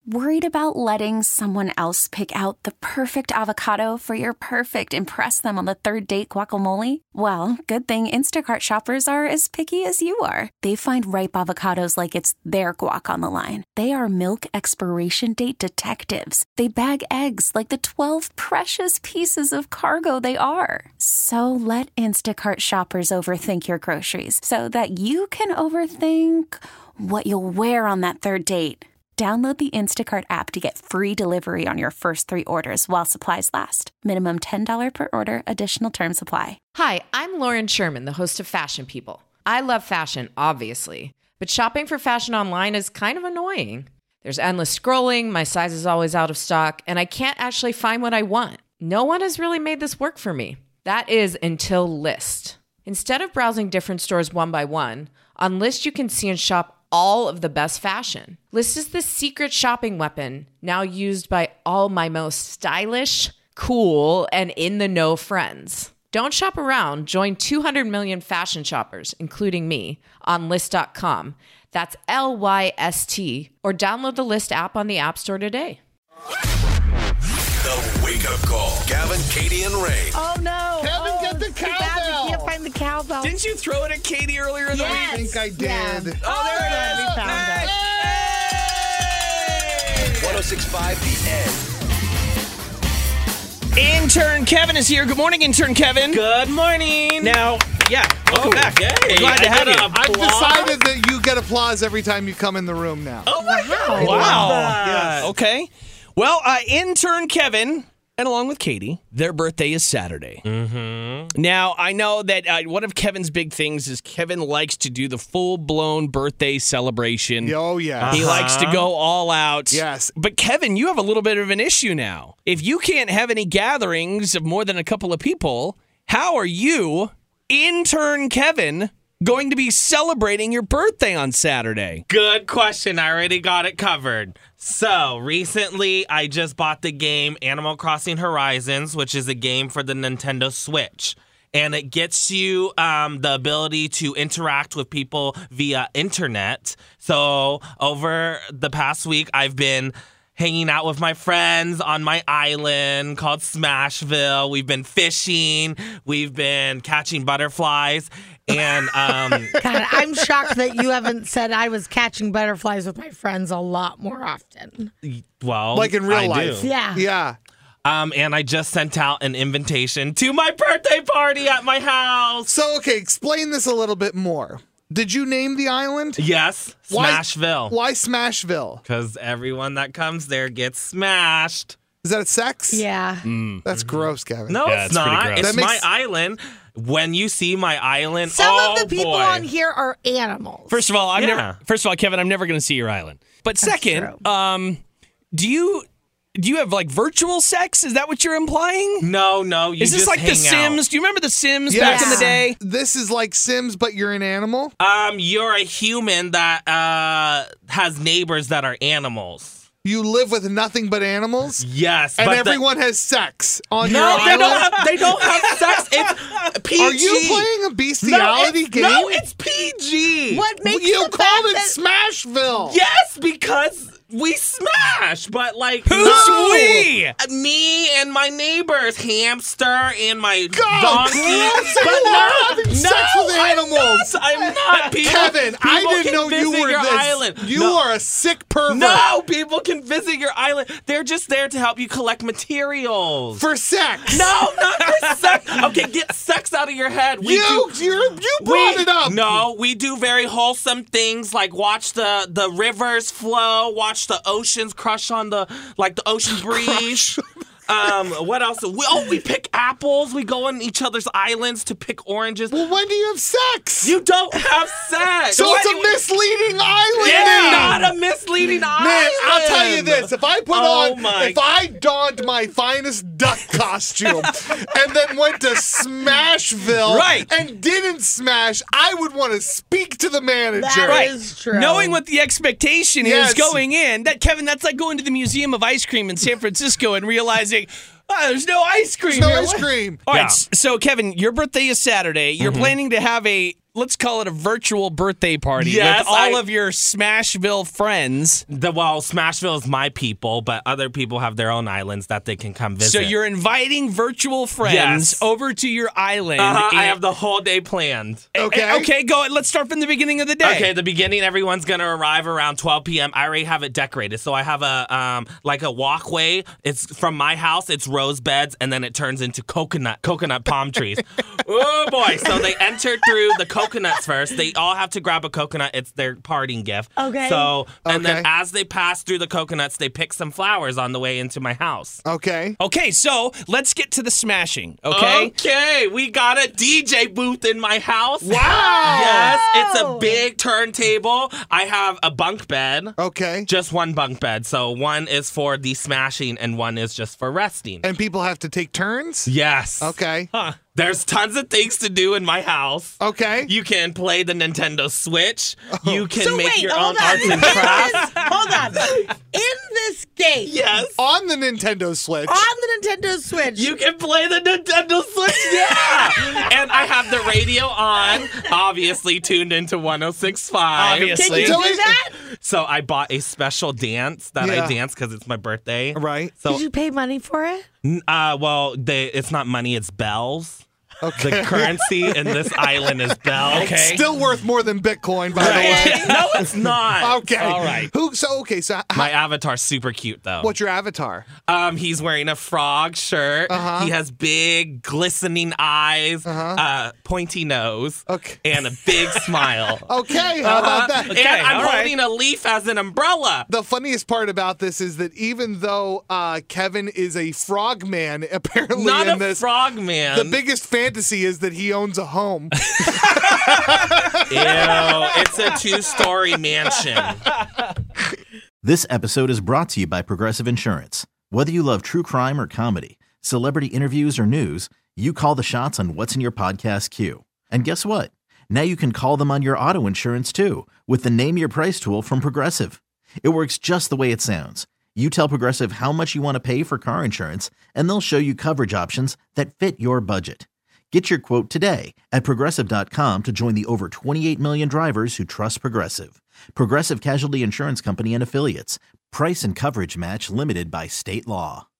Worried about letting someone else pick out the perfect avocado for your perfect impress them on the third date guacamole? Well, good thing Instacart shoppers are as picky as you are. They find ripe avocados like it's their guac on the line. They are milk expiration date detectives. They bag eggs like the 12 precious pieces of cargo they are. So let Instacart shoppers overthink your groceries so that you can overthink what you'll wear on that third date. Download the Instacart app to get free delivery on your first 3 orders while supplies last. Minimum $10 per order. Additional terms apply. Hi, I'm Lauren Sherman, the host of Fashion People. I love fashion, obviously, but shopping for fashion online is kind of annoying. There's endless scrolling, my size is always out of stock, and I can't actually find what I want. No one has really made this work for me. That is until Lyst. Instead of browsing different stores one by one, on Lyst you can see and shop all of the best fashion. Lyst is the secret shopping weapon now used by all my most stylish, cool, and in-the-know friends. Don't shop around. Join 200 million fashion shoppers, including me, on Lyst.com. That's Lyst, or download the Lyst app on the App Store today. The Wake Up Call. Gavin, Katie, and Ray. Oh, no. Kevin, get the cowbell. We can't find the cowbell. Didn't you throw it at Katie earlier in the week? Yes. I think I did. Yeah. Oh, there it is. We found it. Hey! 106.5 The End. Intern Kevin is here. Good morning, Intern Kevin. Good morning. Now, welcome back. Yay. Glad to have you. I've decided that you get applause every time you come in the room now. Oh my God. Wow. Yes. Okay. Well, Intern Kevin, and along with Katie, their birthday is Saturday. Mm-hmm. Now, I know that one of Kevin's big things is Kevin likes to do the full-blown birthday celebration. Oh, yeah. He likes to go all out. Yes. But Kevin, you have a little bit of an issue now. If you can't have any gatherings of more than a couple of people, how are you, Intern Kevin, going to be celebrating your birthday on Saturday? Good question. I already got it covered. So, recently, I just bought the game Animal Crossing Horizons, which is a game for the Nintendo Switch. And it gets you the ability to interact with people via internet. So, over the past week, I've been hanging out with my friends on my island called Smashville. We've been fishing. We've been catching butterflies. And God, I'm shocked that you haven't said I was catching butterflies with my friends a lot more often. well, Like in real I life. do. Yeah. Yeah. And I just sent out an invitation to my birthday party at my house. So, okay, explain this a little bit more. Did you name the island? Yes, Why- Smashville. Why Smashville? Because everyone that comes there gets smashed. Is that sex? Yeah. That's gross, Kevin. No, Yeah, it's it's pretty not. gross. It's That my makes- island. When you see my island, Some of the people boy. on here are animals. First of all, Yeah. Kevin, I'm never going to see your island. But second, true. do you have like virtual sex? Is that what you're implying? No, you Is this just like The hang Sims? out. Do you remember The Sims Yes. back in the day? This is like Sims, but you're an animal? You're a human that has neighbors that are animals. You live with nothing but animals? Yes, And but everyone has sex on your No, island? they don't have sex. It's PG. Are you playing a bestiality game? No, it's PG. What makes You the called it fact Smashville. Yes, because we smash, but like Who's no. we? Me and my neighbors, hamster and my God, donkey. gross. But You no, are having sex with I'm animals. not. I'm not. People, Kevin, I people didn't can know you visit were your this. island. You No. are a sick pervert. No, people can visit your island. They're just there to help you collect materials. For sex. No, not for sex. Okay, get sex out of your head. You brought it up. No, we do very wholesome things like watch the rivers flow, watch the oceans crush on the ocean breeze. What else? We pick apples. We go on each other's islands to pick oranges. Well, when do you have sex? You don't have sex. So it's a misleading island. It's name. not a misleading island. Man, I'll tell you this: if I donned my finest duck costume and then went to Smashville, Right. and didn't smash, I would want to speak to the manager. That is true. Knowing what the expectation Yes. is going in, that's like going to the Museum of Ice Cream in San Francisco and realizing, there's no ice cream. There's no here. ice cream. All right, Yeah. so Kevin, your birthday is Saturday. You're planning to have a let's call it a virtual birthday party Yes, with all of your Smashville friends. Smashville is my people, but other people have their own islands that they can come visit. So you're inviting virtual friends over to your island. I have the whole day planned. Okay, go. Let's start from the beginning of the day. Okay, the beginning, everyone's going to arrive around 12 p.m. I already have it decorated. So I have a walkway. It's from my house. It's rose beds, and then it turns into coconut palm trees. Oh, boy. So they enter through the coconuts first. They all have to grab a coconut. It's their parting gift. Okay. And then as they pass through the coconuts, they pick some flowers on the way into my house. Okay. Okay, so let's get to the smashing, okay? Okay, we got a DJ booth in my house. Wow! Yes, it's a big turntable. I have a bunk bed. Okay. Just one bunk bed. So one is for the smashing and one is just for resting. And people have to take turns? Yes. Okay. There's tons of things to do in my house. Okay. You can play the Nintendo Switch. You can So make wait, your hold own on. arts and crafts. Hold on. In this game, Yes. On the Nintendo Switch. on the Nintendo Switch, You can play the Nintendo Switch, yeah! And I have the radio on, obviously tuned into 106.5. Obviously. can you So do is- that? So I bought a special dance that Yeah. I dance because it's my birthday. Right. So, Did you pay money for it? it's not money, it's bells. Okay. The currency in this island is bells. Okay. Still worth more than Bitcoin, by the way. No, it's not. Okay. All right. So My avatar's super cute, though. what's your avatar? He's wearing a frog shirt. He has big, glistening eyes, pointy nose, and a big smile. Okay, how about that? And I'm all right. holding a leaf as an umbrella. The funniest part about this is that even though Kevin is a frog man, apparently Not in a this, frog man. the biggest fantasy is that he owns a home. Ew, it's a 2-story mansion. This episode is brought to you by Progressive Insurance. Whether you love true crime or comedy, celebrity interviews or news, you call the shots on what's in your podcast queue. And guess what? Now you can call them on your auto insurance too with the Name Your Price tool from Progressive. It works just the way it sounds. You tell Progressive how much you want to pay for car insurance, and they'll show you coverage options that fit your budget. Get your quote today at Progressive.com to join the over 28 million drivers who trust Progressive. Progressive Casualty Insurance Company and Affiliates. Price and coverage match limited by state law.